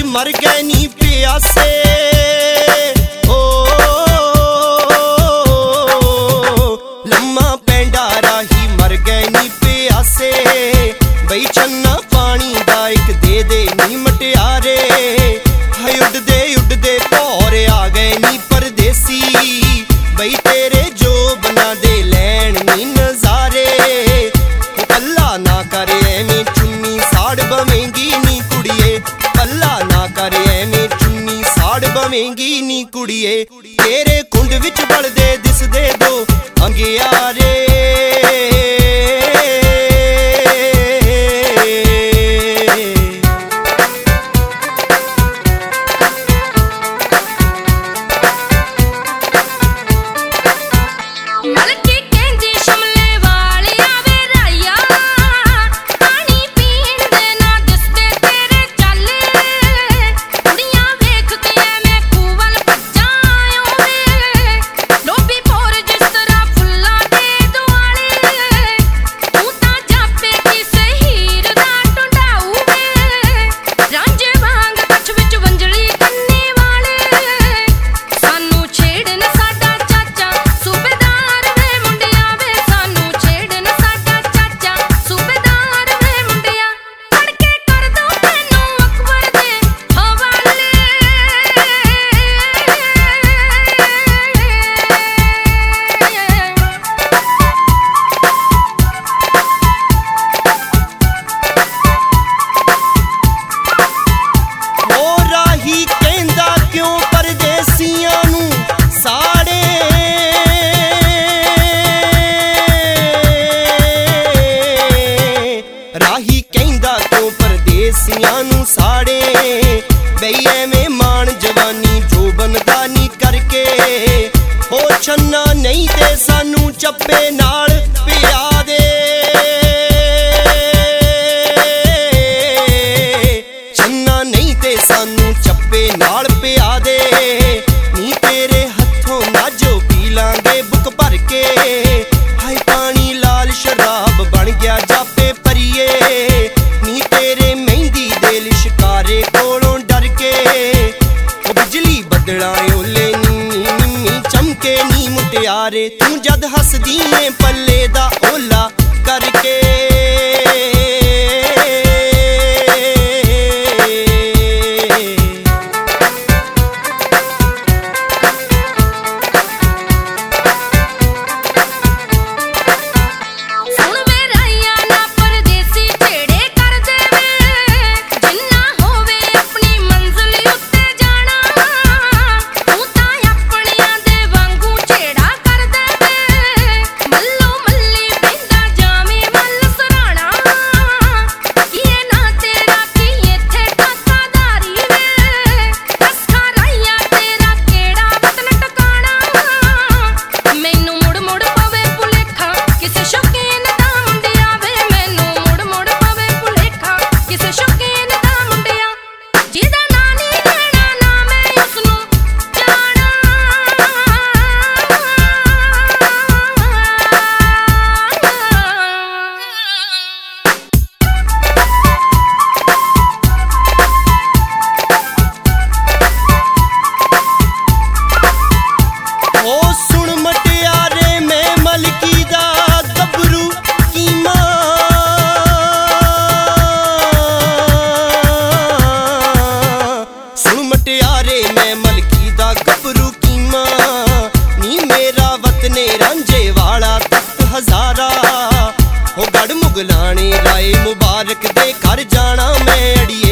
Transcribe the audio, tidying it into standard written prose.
मर गए नी प्यासे ओ लम्मा पैंडा राही मर गए नी प्यासे बई चन्ना पानी दा इक दे नी मटियारे हाय उड़दे भौरे आ गए नी परदेसी बई तेरे जो बना दे लैन नी नजारे पल्ला ना करे एवें चुन्नी साड़ बवेंगी नी कुड़िए पल्ला ना करे एवें चुन्नी साड़ बवेंगी नी कुड़िए तेरे कुंड विच बलदे दिसदे दो अंगियारे राही कहंदा क्यों परदेसियां नू साड़े बई एवें मान जवानी जो बनदा नी करके हो छन्ना नहीं ते सानू चप्पे नाल पिया दे छन्ना नहीं ते सानू चप्पे नाल पिया दे नी तेरे हथों नाजो पी लांगे बुक भर के हाय पानी लाल शराब बन गया जापे नी तेरे मेहंदी दे लिशकारे कोलों डर के बिजली बदला ओले नी चमके नी मुटियारे तू जद हसदी है पल्ले दा ओला करके हजारा हो गढ़ मुगलाने राय मुबारक दे घर जाना मैं अड़िए